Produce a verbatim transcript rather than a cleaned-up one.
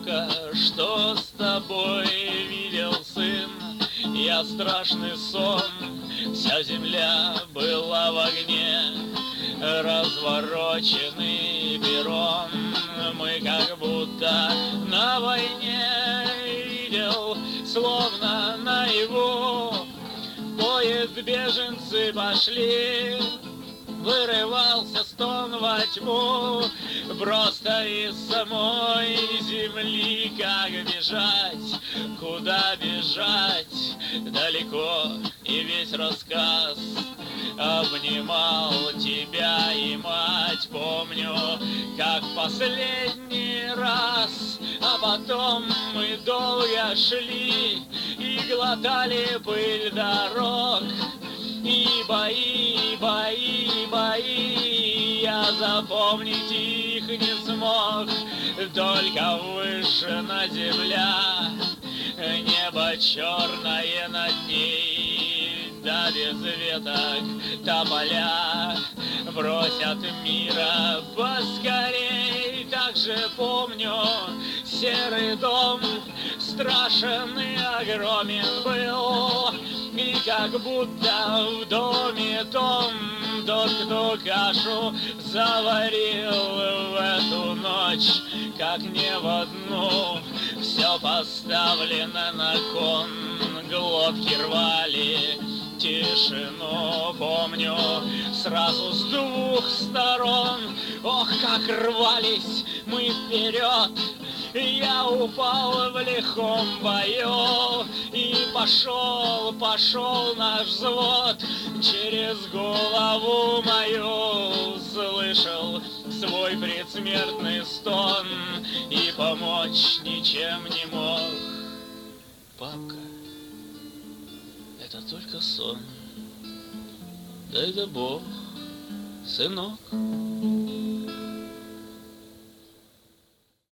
папка, что с тобой видел сын? Я страшный сон, вся земля была в огне, развороченный перрон. Мы как будто на войне, видел, словно наяву. Поезд беженцы пошли, вырывался стон во тьму. Просто из самой земли. Как бежать, куда бежать, далеко, и весь рассказ обнимал тебя и мать. Помню, как последний раз, а потом мы долго шли и глотали пыль дорог. И бои, бои, бои, я запомнить их не смог. Только выжжена земля, небо черное над ней, да без веток тополя бросят мира поскорей. Также помню, серый дом страшен и огромен был, и как будто в доме том тот, кто кашу заварил в эту ночь, как не в одну, все поставлено на кон, глотки рвали тишину. Помню, сразу с двух сторон, ох, как рвались мы вперед. Я упал в лихом бою, и пошел, пошел наш взвод. Через голову мою слышал свой предсмертный стон, и помочь ничем не мог. Папка, это только сон, дай да Бог, сынок.